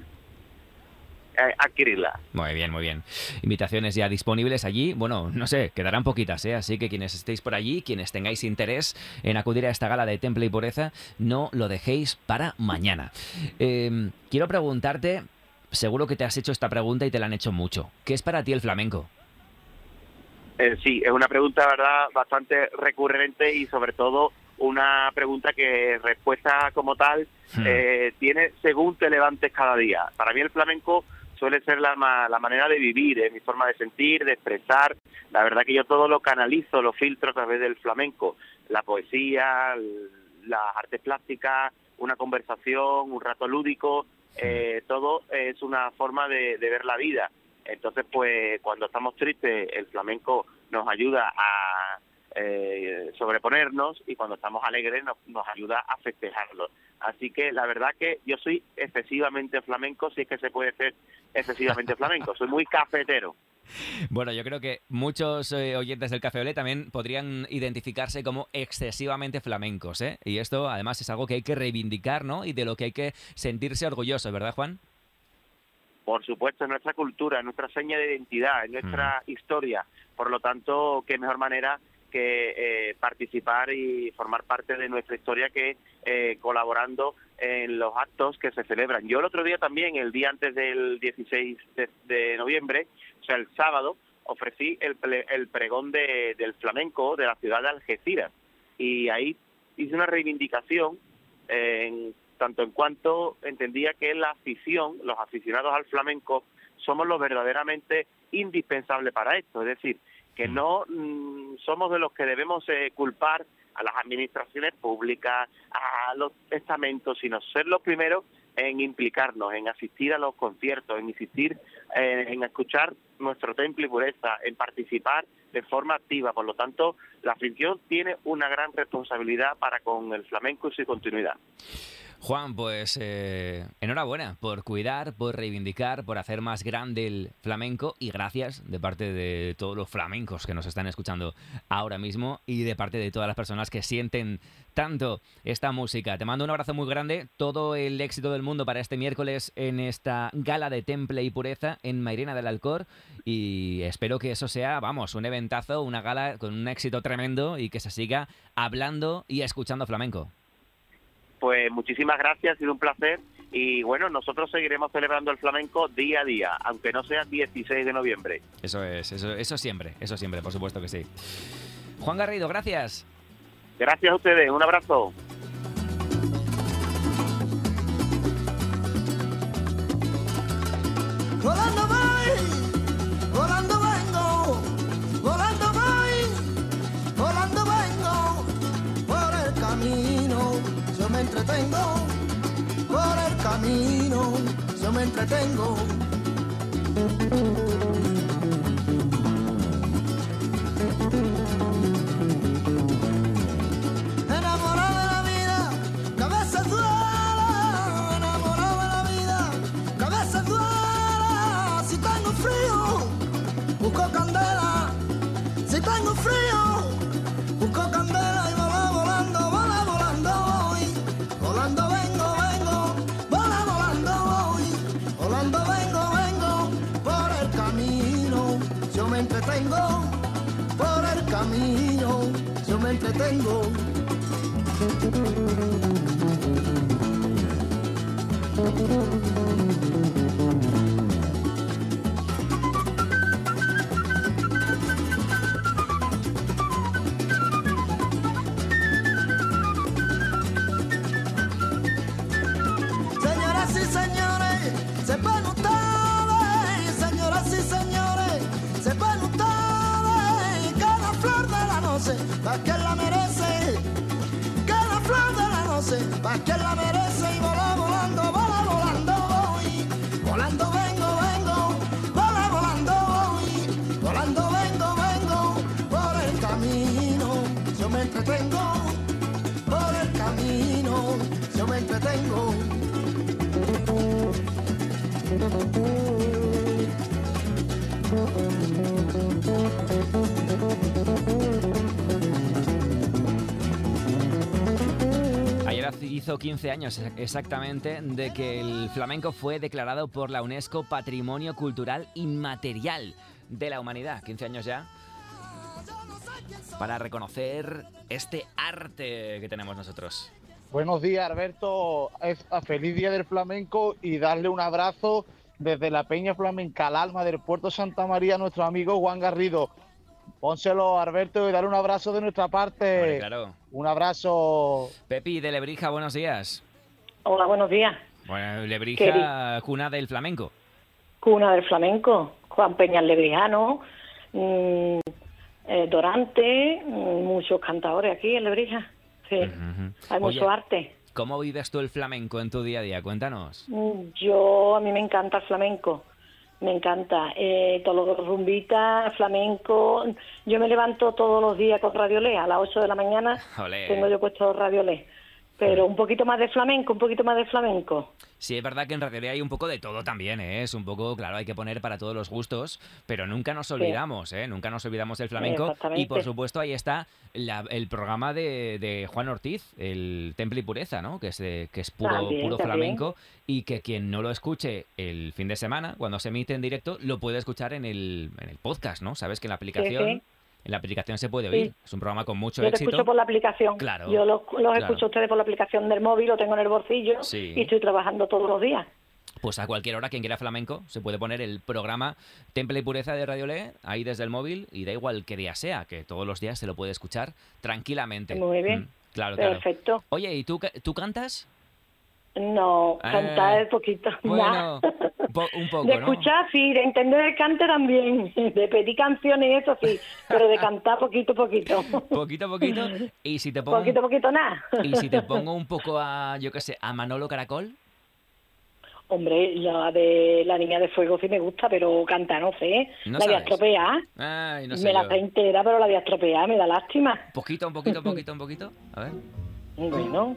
adquirirla. Muy bien, muy bien. Invitaciones ya disponibles allí. Bueno, no sé, quedarán poquitas, ¿eh? Así que quienes estéis por allí, quienes tengáis interés en acudir a esta gala de Temple y Pureza, no lo dejéis para mañana. Quiero preguntarte, seguro que te has hecho esta pregunta y te la han hecho mucho. ¿Qué es para ti el flamenco? Sí, es una pregunta, verdad, bastante recurrente y sobre todo una pregunta que respuesta como tal tiene según te levantes cada día. Para mí el flamenco suele ser la manera de vivir, mi forma de sentir, de expresar. La verdad que yo todo lo canalizo, lo filtro a través del flamenco. La poesía, las artes plásticas, una conversación, un rato lúdico, todo es una forma de ver la vida. Entonces, pues, cuando estamos tristes, el flamenco nos ayuda a sobreponernos, y cuando estamos alegres nos ayuda a festejarlo. Así que la verdad que yo soy excesivamente flamenco, si es que se puede ser excesivamente flamenco. Soy muy cafetero. Bueno, yo creo que muchos oyentes del Café Olé también podrían identificarse como excesivamente flamencos, ¿eh? Y esto además es algo que hay que reivindicar, ¿no? Y de lo que hay que sentirse orgulloso, ¿verdad, Juan? Por supuesto, es nuestra cultura, es nuestra seña de identidad, es nuestra historia. Por lo tanto, qué mejor manera que participar y formar parte de nuestra historia que colaborando en los actos que se celebran. Yo el otro día también, el día antes del 16 de noviembre, o sea, el sábado, ofrecí el pregón del flamenco de la ciudad de Algeciras, y ahí hice una reivindicación tanto en cuanto entendía que la afición, los aficionados al flamenco, somos los verdaderamente indispensables para esto. Es decir, que no somos de los que debemos culpar a las administraciones públicas, a los estamentos, sino ser los primeros en implicarnos, en asistir a los conciertos, en insistir en escuchar nuestro templo y pureza, en participar de forma activa. Por lo tanto, la afición tiene una gran responsabilidad para con el flamenco y su continuidad. Juan, pues enhorabuena por cuidar, por reivindicar, por hacer más grande el flamenco, y gracias de parte de todos los flamencos que nos están escuchando ahora mismo y de parte de todas las personas que sienten tanto esta música. Te mando un abrazo muy grande, todo el éxito del mundo para este miércoles en esta gala de Temple y Pureza en Mairena del Alcor, y espero que eso sea, vamos, un eventazo, una gala con un éxito tremendo y que se siga hablando y escuchando flamenco. Pues muchísimas gracias, ha sido un placer, y bueno, nosotros seguiremos celebrando el flamenco día a día, aunque no sea 16 de noviembre. Eso siempre, por supuesto que sí. Juan Garrido, gracias. Gracias a ustedes, un abrazo. Volando voy, volando vengo, volando voy, volando vengo, por el camino yo me entretengo, por el camino yo me entretengo. Enamorado de la vida, cabeza dura, enamorado de la vida, cabeza dura. Si tengo frío, busco candela, si tengo frío, busco candela, y volando, volando voy, volando vengo, volando voy, volando vengo, por el camino yo me entretengo, por el camino yo me entretengo. Señoras y señores, sepan ustedes, señoras y señores, sepan ustedes, que la flor de la noche, pa' quien la merece, que la flor de la noche, pa' quien la merece, y volando voy, volando vengo, volando voy, volando vengo, por el camino yo me entretengo, por el camino yo me entretengo. Ayer hizo 15 años exactamente de que el flamenco fue declarado por la UNESCO Patrimonio Cultural Inmaterial de la Humanidad. 15 años ya para reconocer este arte que tenemos nosotros. Buenos días, Alberto. Feliz Día del Flamenco, y darle un abrazo desde la Peña Flamenca al alma del Puerto Santa María a nuestro amigo Juan Garrido. Pónselo, Alberto, y darle un abrazo de nuestra parte. Vale, claro. Un abrazo. Pepi de Lebrija, buenos días. Hola, buenos días. Bueno, Lebrija, cuna del flamenco. cuna del flamenco. Juan Peña Lebrijano, Dorante, muchos cantadores aquí en Lebrija. Sí, hay mucho arte. ¿Cómo vives tú el flamenco en tu día a día? Cuéntanos. A mí me encanta el flamenco. Me encanta. Todos los rumbitas, flamenco. Yo me levanto todos los días con Radio Le. A las 8 de la mañana tengo yo puesto Radio Le. Pero un poquito más de flamenco, Sí, es verdad que en Radio Le hay un poco de todo también, ¿eh? Es un poco, claro, hay que poner para todos los gustos, pero nunca nos olvidamos, ¿eh? Nunca nos olvidamos del flamenco. Y, por supuesto, ahí está el programa de Juan Ortiz, el Temple y Pureza, ¿no? Que es puro flamenco, y que quien no lo escuche el fin de semana, cuando se emite en directo, lo puede escuchar en el podcast, ¿no? Sabes que en la aplicación... Sí. En la aplicación se puede oír. Es un programa con mucho éxito. Yo te escucho por la aplicación. Claro. Yo los escucho a ustedes por la aplicación del móvil, lo tengo en el bolsillo y estoy trabajando todos los días. Pues a cualquier hora, quien quiera flamenco, se puede poner el programa Temple y Pureza de Radio Le ahí desde el móvil, y da igual qué día sea, que todos los días se lo puede escuchar tranquilamente. Muy bien. Claro. Perfecto. Oye, ¿y tú cantas? No, cantar es poquito. Bueno, un poco, de escuchar, sí, de entender el cante también, de pedir canciones y eso sí, pero de cantar poquito. Poquito. Y si te pongo... Poquito nada. Y si te pongo un poco a Manolo Caracol... Hombre, la de La Niña de Fuego sí me gusta, pero cantar no sé. ¿No la voy a sabes? estropear. Ay, no sé me la sé entera, pero la voy a estropear, me da lástima. Un poquito. A ver. Bueno.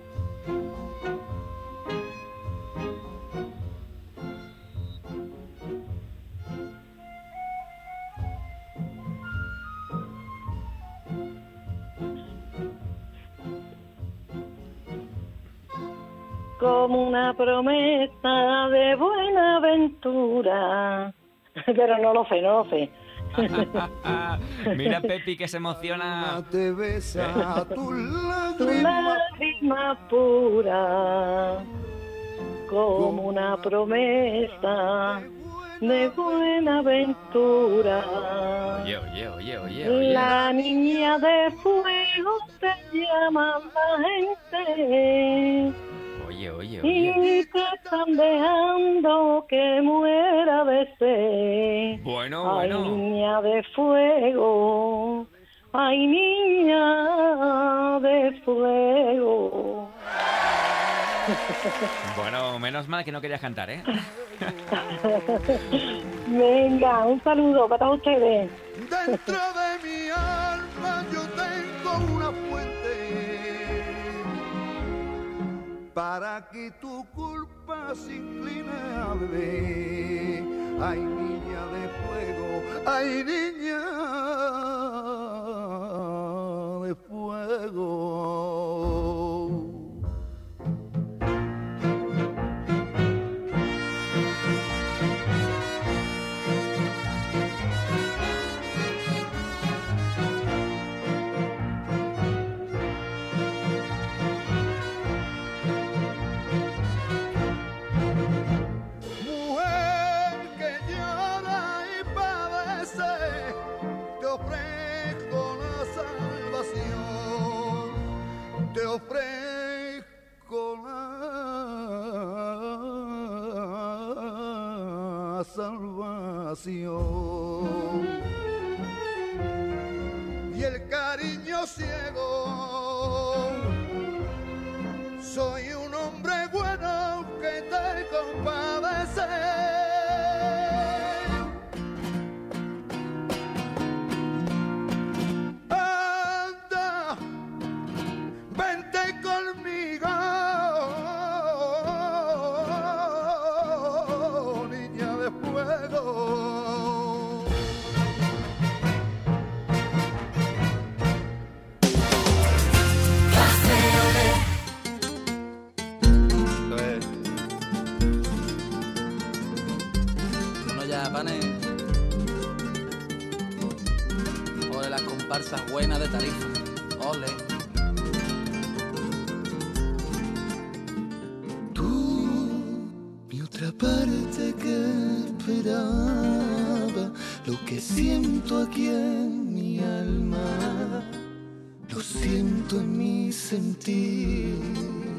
Como una promesa de buena aventura. Pero no lo sé. Mira Pepi que se emociona. Te besa tu lágrima pura. Como una promesa de buena aventura. Oye. La niña de fuego te llama la gente. Oye. Y te están dejando que muera de sed. Bueno. Ay, niña de fuego. Ay, niña de fuego. Bueno, menos mal que no querías cantar, ¿eh? Venga, un saludo para todos ustedes. Dentro de mi alma yo tengo una fuente para que tu culpa se incline a beber. Ay, niña de fuego, ay, niña de fuego. Te ofrezco la salvación y el cariño ciego. Soy un hombre bueno que te compadece. Ole las comparsas buenas de Tarifa. Ole. Tú, mi otra parte que esperaba, lo que siento aquí en mi alma, lo siento en mi sentir.